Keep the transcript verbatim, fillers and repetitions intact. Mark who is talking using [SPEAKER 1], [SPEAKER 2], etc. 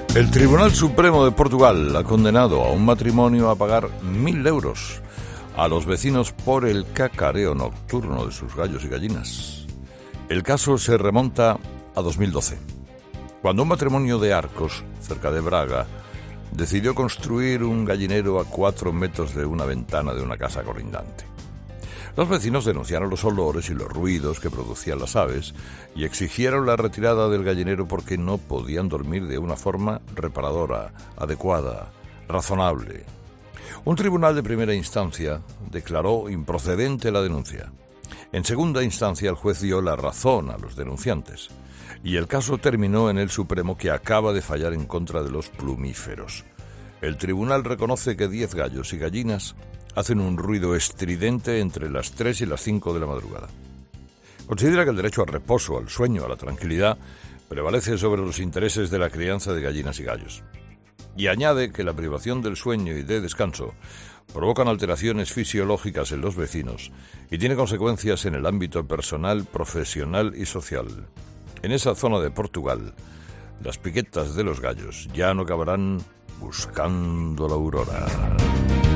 [SPEAKER 1] El Tribunal Supremo de Portugal ha condenado a un matrimonio a pagar mil euros a los vecinos por el cacareo nocturno de sus gallos y gallinas. El caso se remonta a dos mil doce, cuando un matrimonio de Arcos, cerca de Braga, decidió construir un gallinero a cuatro metros de una ventana de una casa colindante. Los vecinos denunciaron los olores y los ruidos que producían las aves y exigieron la retirada del gallinero porque no podían dormir de una forma reparadora, adecuada, razonable. Un tribunal de primera instancia declaró improcedente la denuncia. En segunda instancia, el juez dio la razón a los denunciantes y el caso terminó en el Supremo, que acaba de fallar en contra de los plumíferos. El tribunal reconoce que diez gallos y gallinas hacen un ruido estridente entre las tres y las cinco de la madrugada. Considera que el derecho al reposo, al sueño, a la tranquilidad prevalece sobre los intereses de la crianza de gallinas y gallos. Y añade que la privación del sueño y de descanso provocan alteraciones fisiológicas en los vecinos y tiene consecuencias en el ámbito personal, profesional y social. En esa zona de Portugal, las piquetas de los gallos ya no acabarán buscando la aurora.